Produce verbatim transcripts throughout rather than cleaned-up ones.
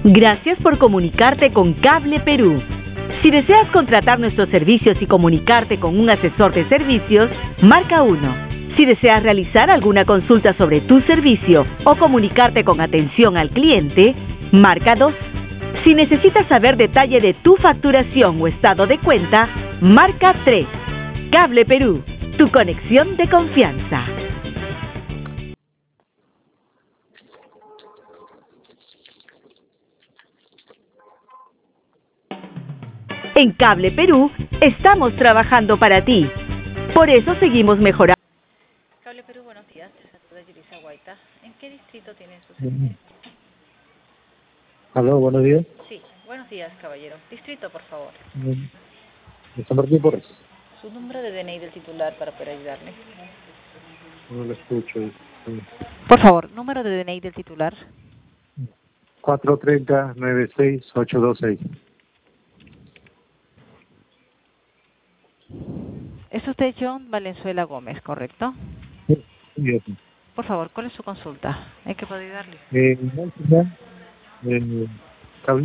Gracias por comunicarte con Cable Perú. Si deseas contratar nuestros servicios y comunicarte con un asesor de servicios, marca uno. Si deseas realizar alguna consulta sobre tu servicio o comunicarte con atención al cliente, marca dos. Si necesitas saber detalle de tu facturación o estado de cuenta, marca tres. Cable Perú, tu conexión de confianza. En Cable Perú estamos trabajando para ti. Por eso seguimos mejorando. Cable Perú, buenos días. Te saluda Yulisa Guaita. ¿En qué distrito tiene su servicio? Aló, buenos días. Sí, buenos días, caballero. Distrito, por favor. ¿De San Martín Porres? Su número de D N I del titular para poder ayudarle. No lo escucho. Por favor, número de D N I del titular. cuatro tres cero nueve seis ocho dos seis. Es usted John Valenzuela Gómez, ¿correcto? Sí, sí, sí. Por favor, ¿cuál es su consulta? ¿En qué puedo ayudarle? Eh, eh, ¿Cable?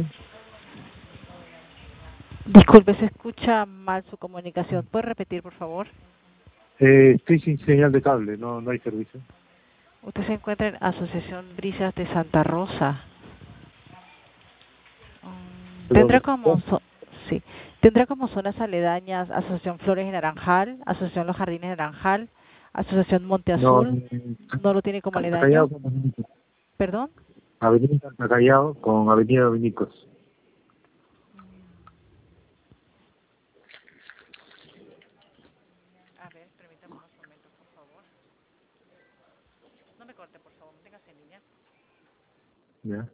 Disculpe, se escucha mal su comunicación. ¿Puede repetir, por favor? Eh, estoy sin señal de cable, no no hay servicio. Usted se encuentra en Asociación Brisas de Santa Rosa. Um, tendrá como so sí, tendrá como zonas aledañas Asociación Flores de Naranjal, Asociación Los Jardines de Naranjal, Asociación Monte Azul. No, no lo tiene como aledaño. ¿Perdón? Avenida Santa Callao con Avenida Dominicos. A ver, permítame unos momentos, por favor. No me corte, por favor, manténgase en línea. Ya.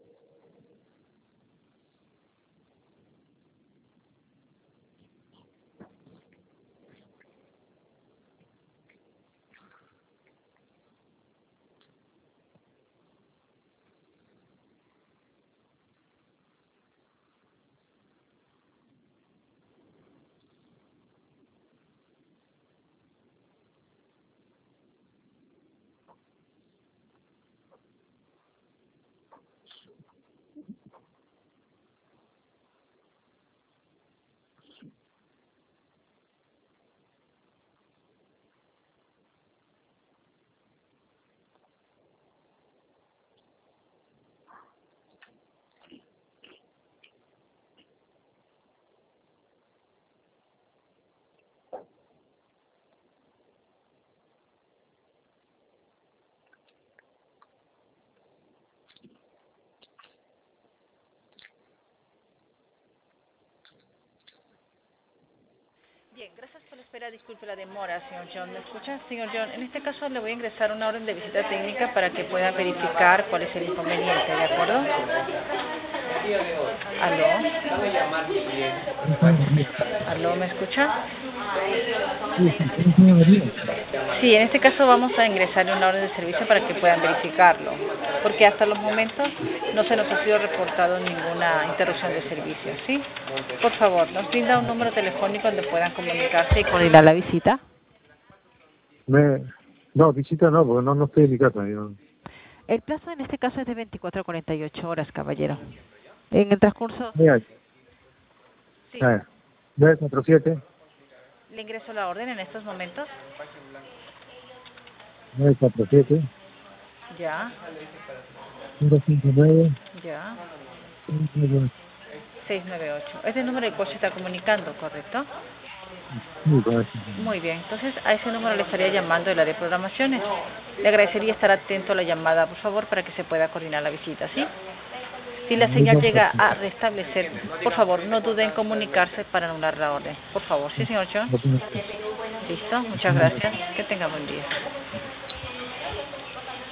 Bien, gracias por la espera. Disculpe la demora, señor John. ¿Me escucha, señor John? En este caso le voy a ingresar una orden de visita técnica para que pueda verificar cuál es el inconveniente, ¿de acuerdo? ¿Aló? ¿Aló? ¿Me escucha? Sí, en este caso vamos a ingresarle una orden de servicio para que puedan verificarlo, porque hasta los momentos no se nos ha sido reportado ninguna interrupción de servicio, ¿sí? Por favor, nos brinda un número telefónico donde puedan comunicarse y coordinar la visita. Me... No, visita no, porque no, no estoy en mi casa. Yo... El plazo en este caso es de veinticuatro a cuarenta y ocho horas, caballero. En el transcurso... Mira, Sí. nueve cuatro siete. ¿Le ingreso la orden en estos momentos? nueve cuatro siete. Ya. cero cinco nueve. Ya. seis nueve ocho. seis nueve ocho. Es el número del cual se está comunicando, ¿correcto? Muy correcto. Muy bien. Entonces, a ese número le estaría llamando el área de programaciones. Le agradecería estar atento a la llamada, por favor, para que se pueda coordinar la visita, ¿sí? Si la señal llega a restablecer, por favor, no duden en comunicarse para anular la orden. Por favor, ¿sí, señor John? Listo, muchas gracias. Que tenga buen día.